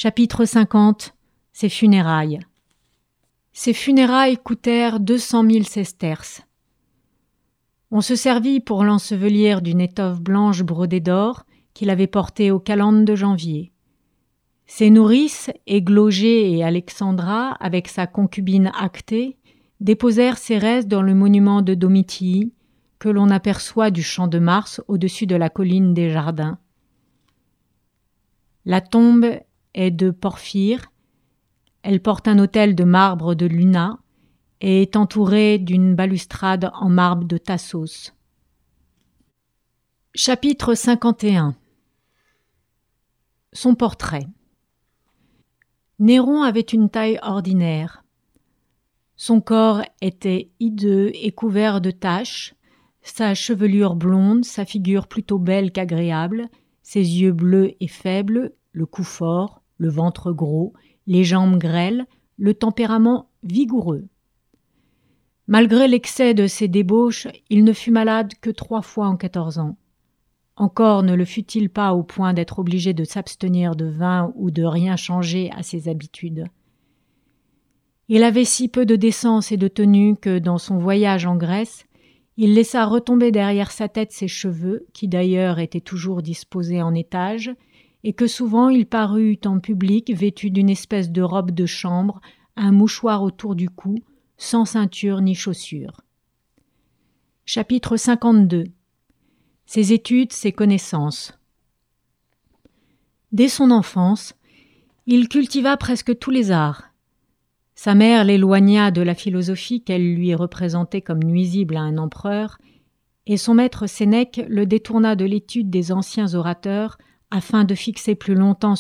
Chapitre 50. Ses funérailles. Ses funérailles coûtèrent 200 000 sesterces. On se servit pour l'ensevelir d'une étoffe blanche brodée d'or qu'il avait portée aux calendes de janvier. Ses nourrices, Églogée et Alexandra, avec sa concubine Actée, déposèrent ses restes dans le monument de Domitii, que l'on aperçoit du champ de Mars au-dessus de la colline des Jardins. La tombe est de porphyre, elle porte un autel de marbre de Luna et est entourée d'une balustrade en marbre de Tassos. Chapitre 51. Son portrait. Néron avait une taille ordinaire. Son corps était hideux et couvert de taches, sa chevelure blonde, sa figure plutôt belle qu'agréable, ses yeux bleus et faibles, le cou fort, le ventre gros, les jambes grêles, le tempérament vigoureux. Malgré l'excès de ses débauches, il ne fut malade que 3 fois en 14 ans. Encore ne le fut-il pas au point d'être obligé de s'abstenir de vin ou de rien changer à ses habitudes. Il avait si peu de décence et de tenue que, dans son voyage en Grèce, il laissa retomber derrière sa tête ses cheveux, qui d'ailleurs étaient toujours disposés en étage, et que souvent il parut en public vêtu d'une espèce de robe de chambre, un mouchoir autour du cou, sans ceinture ni chaussures. Chapitre 52. Ses études, ses connaissances. Dès son enfance, il cultiva presque tous les arts. Sa mère l'éloigna de la philosophie qu'elle lui représentait comme nuisible à un empereur, et son maître Sénèque le détourna de l'étude des anciens orateurs afin de fixer plus longtemps